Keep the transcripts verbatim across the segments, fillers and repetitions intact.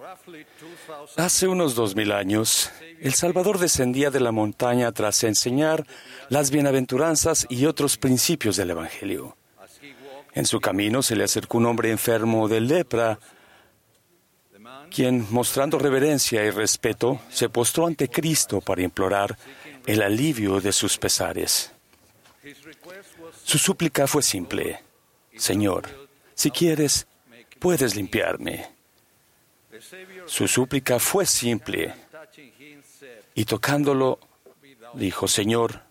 Hace unos dos mil años, el Salvador descendía de la montaña tras enseñar las bienaventuranzas y otros principios del Evangelio. En su camino se le acercó un hombre enfermo de lepra, quien, mostrando reverencia y respeto, se postró ante Cristo para implorar el alivio de sus pesares. Su súplica fue simple: Señor, si quieres, puedes limpiarme. Su súplica fue simple, y tocándolo, dijo: Señor,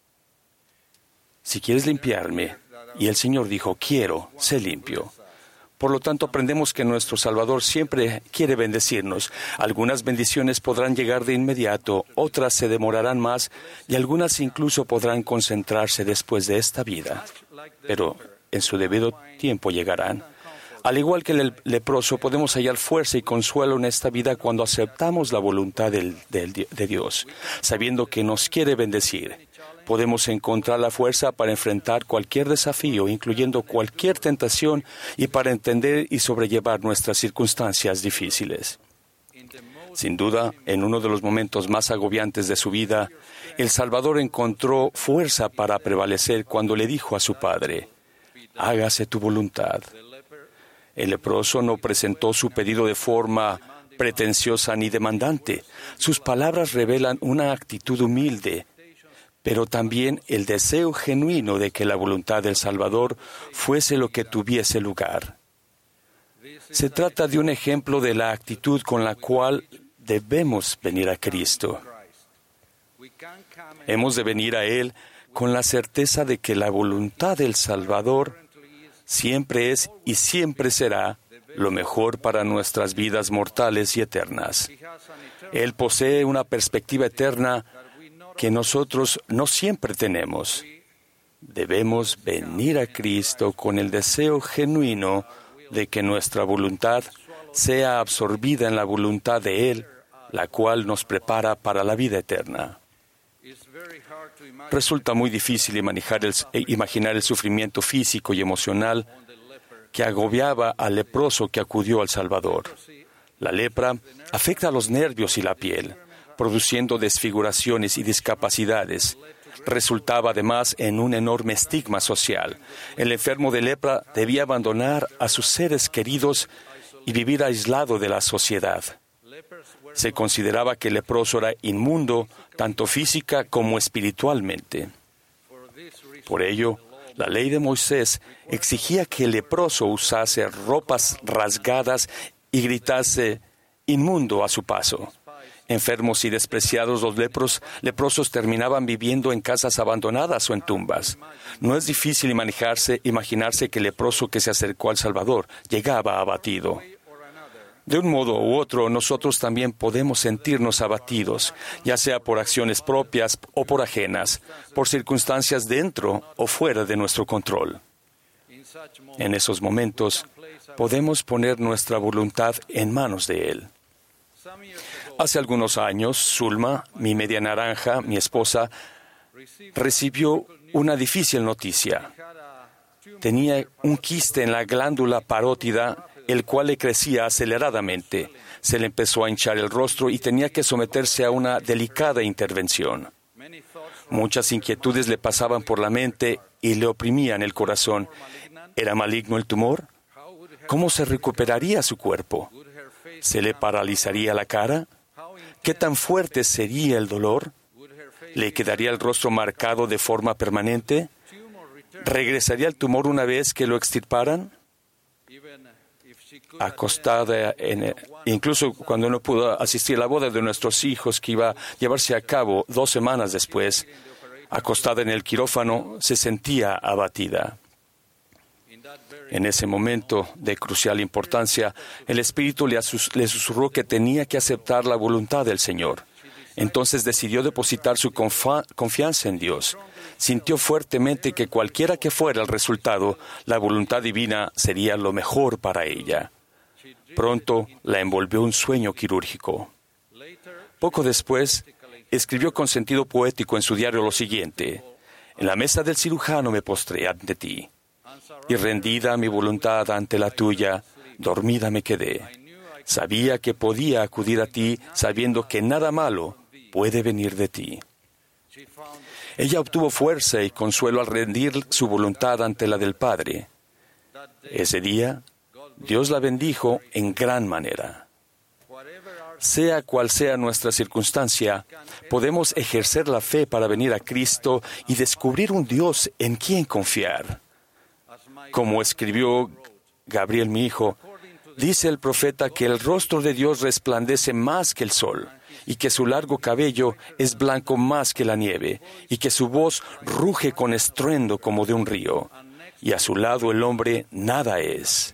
si quieres limpiarme. Y el Señor dijo: quiero, sé limpio. Por lo tanto, aprendemos que nuestro Salvador siempre quiere bendecirnos. Algunas bendiciones podrán llegar de inmediato, otras se demorarán más, y algunas incluso podrán concentrarse después de esta vida. Pero en su debido tiempo llegarán. Al igual que el leproso, podemos hallar fuerza y consuelo en esta vida cuando aceptamos la voluntad del, del, de Dios, sabiendo que nos quiere bendecir. Podemos encontrar la fuerza para enfrentar cualquier desafío, incluyendo cualquier tentación, y para entender y sobrellevar nuestras circunstancias difíciles. Sin duda, en uno de los momentos más agobiantes de su vida, el Salvador encontró fuerza para prevalecer cuando le dijo a su Padre: hágase tu voluntad. El leproso no presentó su pedido de forma pretenciosa ni demandante. Sus palabras revelan una actitud humilde, pero también el deseo genuino de que la voluntad del Salvador fuese lo que tuviese lugar. Se trata de un ejemplo de la actitud con la cual debemos venir a Cristo. Hemos de venir a Él con la certeza de que la voluntad del Salvador siempre es y siempre será lo mejor para nuestras vidas mortales y eternas. Él posee una perspectiva eterna que nosotros no siempre tenemos. Debemos venir a Cristo con el deseo genuino de que nuestra voluntad sea absorbida en la voluntad de Él, la cual nos prepara para la vida eterna. Resulta muy difícil imaginar el, imaginar el sufrimiento físico y emocional que agobiaba al leproso que acudió al Salvador. La lepra afecta a los nervios y la piel, produciendo desfiguraciones y discapacidades. Resultaba además en un enorme estigma social. El enfermo de lepra debía abandonar a sus seres queridos y vivir aislado de la sociedad. Se consideraba que el leproso era inmundo, tanto física como espiritualmente. Por ello, la ley de Moisés exigía que el leproso usase ropas rasgadas y gritase inmundo a su paso. Enfermos y despreciados, los lepros, leprosos terminaban viviendo en casas abandonadas o en tumbas. No es difícil imaginarse, imaginarse que el leproso que se acercó al Salvador llegaba abatido. De un modo u otro, nosotros también podemos sentirnos abatidos, ya sea por acciones propias o por ajenas, por circunstancias dentro o fuera de nuestro control. En esos momentos, podemos poner nuestra voluntad en manos de Él. Hace algunos años, Zulma, mi media naranja, mi esposa, recibió una difícil noticia. Tenía un quiste en la glándula parótida, el cual le crecía aceleradamente. Se le empezó a hinchar el rostro y tenía que someterse a una delicada intervención. Muchas inquietudes le pasaban por la mente y le oprimían el corazón. ¿Era maligno el tumor? ¿Cómo se recuperaría su cuerpo? ¿Se le paralizaría la cara? ¿Qué tan fuerte sería el dolor? ¿Le quedaría el rostro marcado de forma permanente? ¿Regresaría el tumor una vez que lo extirparan? Acostada, en, incluso cuando no pudo asistir a la boda de nuestros hijos, que iba a llevarse a cabo dos semanas después, acostada en el quirófano, se sentía abatida. En ese momento de crucial importancia, el Espíritu le, asus- le susurró que tenía que aceptar la voluntad del Señor. Entonces decidió depositar su confa- confianza en Dios. Sintió fuertemente que cualquiera que fuera el resultado, la voluntad divina sería lo mejor para ella. Pronto la envolvió un sueño quirúrgico. Poco después, escribió con sentido poético en su diario lo siguiente: en la mesa del cirujano me postré ante ti, y rendida mi voluntad ante la tuya, dormida me quedé. Sabía que podía acudir a ti sabiendo que nada malo puede venir de ti. Ella obtuvo fuerza y consuelo al rendir su voluntad ante la del Padre. Ese día, Dios la bendijo en gran manera. Sea cual sea nuestra circunstancia, podemos ejercer la fe para venir a Cristo y descubrir un Dios en quien confiar. Como escribió Gabriel, mi hijo, dice el profeta que el rostro de Dios resplandece más que el sol, y que su largo cabello es blanco más que la nieve, y que su voz ruge con estruendo como de un río, y a su lado el hombre nada es.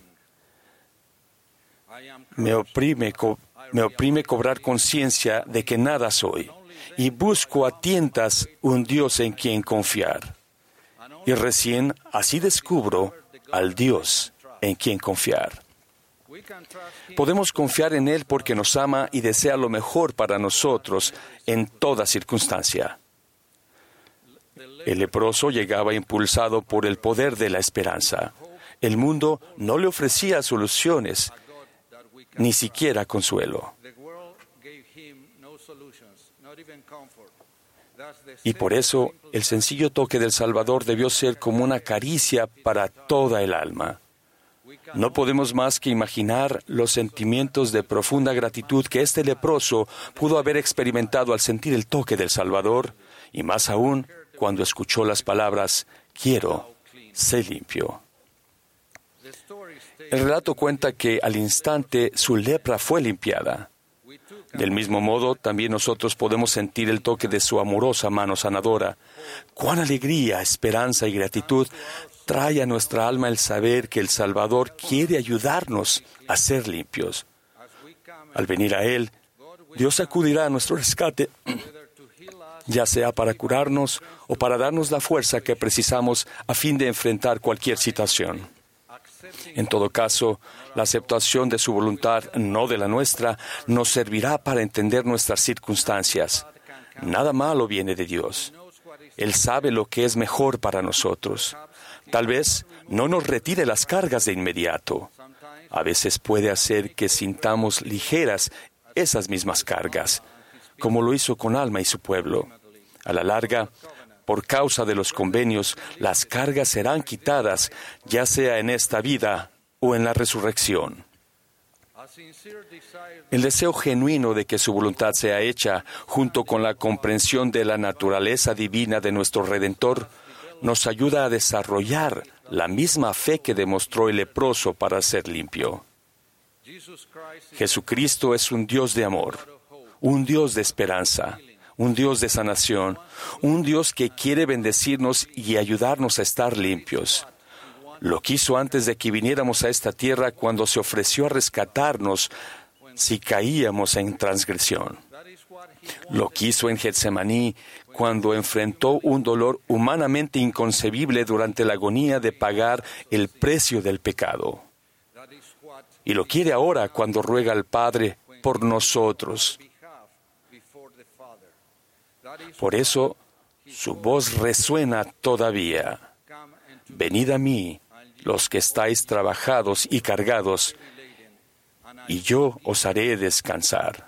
Me oprime, co- me oprime cobrar conciencia de que nada soy, y busco a tientas un Dios en quien confiar. Y recién así descubro al Dios en quien confiar. Podemos confiar en Él porque nos ama y desea lo mejor para nosotros en toda circunstancia. El leproso llegaba impulsado por el poder de la esperanza. El mundo no le ofrecía soluciones, ni siquiera consuelo. Y por eso, el sencillo toque del Salvador debió ser como una caricia para toda el alma. No podemos más que imaginar los sentimientos de profunda gratitud que este leproso pudo haber experimentado al sentir el toque del Salvador, y más aún cuando escuchó las palabras, «Quiero, sé limpio». El relato cuenta que al instante su lepra fue limpiada. Del mismo modo, también nosotros podemos sentir el toque de su amorosa mano sanadora. ¡Cuán alegría, esperanza y gratitud trae a nuestra alma el saber que el Salvador quiere ayudarnos a ser limpios! Al venir a Él, Dios acudirá a nuestro rescate, ya sea para curarnos o para darnos la fuerza que precisamos a fin de enfrentar cualquier situación. En todo caso, la aceptación de su voluntad, no de la nuestra, nos servirá para entender nuestras circunstancias. Nada malo viene de Dios. Él sabe lo que es mejor para nosotros. Tal vez no nos retire las cargas de inmediato. A veces puede hacer que sintamos ligeras esas mismas cargas, como lo hizo con Alma y su pueblo. A la larga, por causa de los convenios, las cargas serán quitadas, ya sea en esta vida o en la resurrección. El deseo genuino de que su voluntad sea hecha, junto con la comprensión de la naturaleza divina de nuestro Redentor, nos ayuda a desarrollar la misma fe que demostró el leproso para ser limpio. Jesucristo es un Dios de amor, un Dios de esperanza, un Dios de sanación, un Dios que quiere bendecirnos y ayudarnos a estar limpios. Lo quiso antes de que viniéramos a esta tierra cuando se ofreció a rescatarnos si caíamos en transgresión. Lo quiso en Getsemaní cuando enfrentó un dolor humanamente inconcebible durante la agonía de pagar el precio del pecado. Y lo quiere ahora cuando ruega al Padre por nosotros. Por eso, su voz resuena todavía. Venid a mí, los que estáis trabajados y cargados, y yo os haré descansar.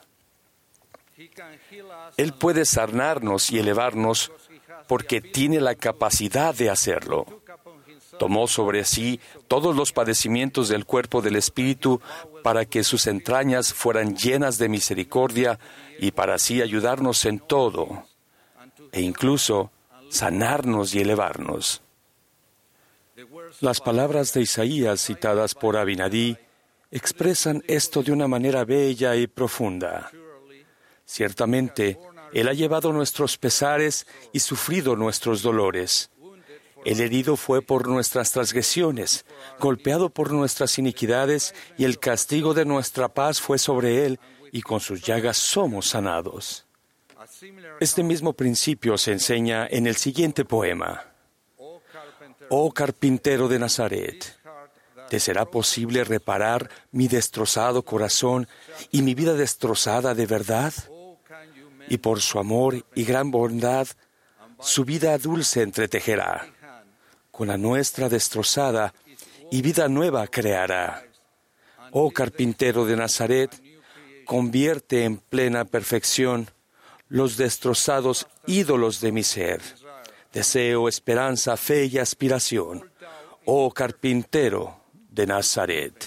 Él puede sanarnos y elevarnos porque tiene la capacidad de hacerlo. Tomó sobre sí todos los padecimientos del cuerpo del Espíritu para que sus entrañas fueran llenas de misericordia y para así ayudarnos en todo, e incluso sanarnos y elevarnos. Las palabras de Isaías citadas por Abinadí expresan esto de una manera bella y profunda. Ciertamente, Él ha llevado nuestros pesares y sufrido nuestros dolores. El herido fue por nuestras transgresiones, golpeado por nuestras iniquidades, y el castigo de nuestra paz fue sobre Él, y con sus llagas somos sanados. Este mismo principio se enseña en el siguiente poema. Oh carpintero de Nazaret, ¿te será posible reparar mi destrozado corazón y mi vida destrozada de verdad? Y por su amor y gran bondad, su vida dulce entretejerá. Con la nuestra destrozada y vida nueva creará. Oh carpintero de Nazaret, convierte en plena perfección los destrozados ídolos de mi ser. Deseo, esperanza, fe y aspiración. Oh carpintero de Nazaret.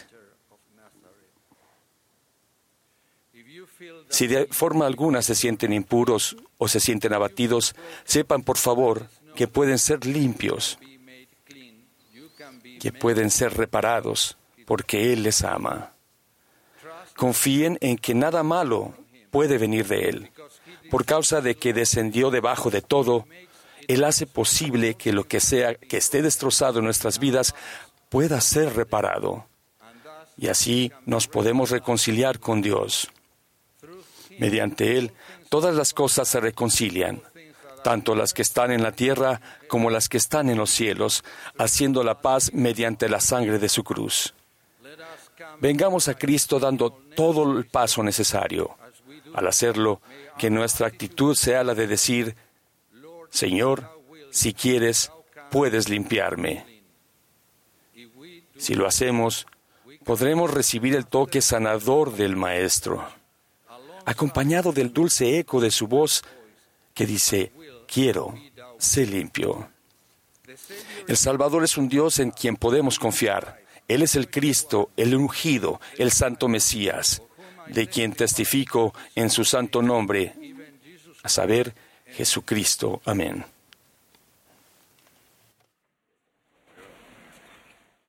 Si de forma alguna se sienten impuros o se sienten abatidos, sepan por favor que pueden ser limpios, que pueden ser reparados, porque Él les ama. Confíen en que nada malo puede venir de Él. Por causa de que descendió debajo de todo, Él hace posible que lo que sea que esté destrozado en nuestras vidas pueda ser reparado. Y así nos podemos reconciliar con Dios. Mediante Él, todas las cosas se reconcilian, tanto las que están en la tierra como las que están en los cielos, haciendo la paz mediante la sangre de su cruz. Vengamos a Cristo dando todo el paso necesario. Al hacerlo, que nuestra actitud sea la de decir: Señor, si quieres, puedes limpiarme. Si lo hacemos, podremos recibir el toque sanador del Maestro, acompañado del dulce eco de su voz que dice: quiero, sé limpio. El Salvador es un Dios en quien podemos confiar. Él es el Cristo, el ungido, el Santo Mesías, de quien testifico en su santo nombre, a saber, Jesucristo. Amén.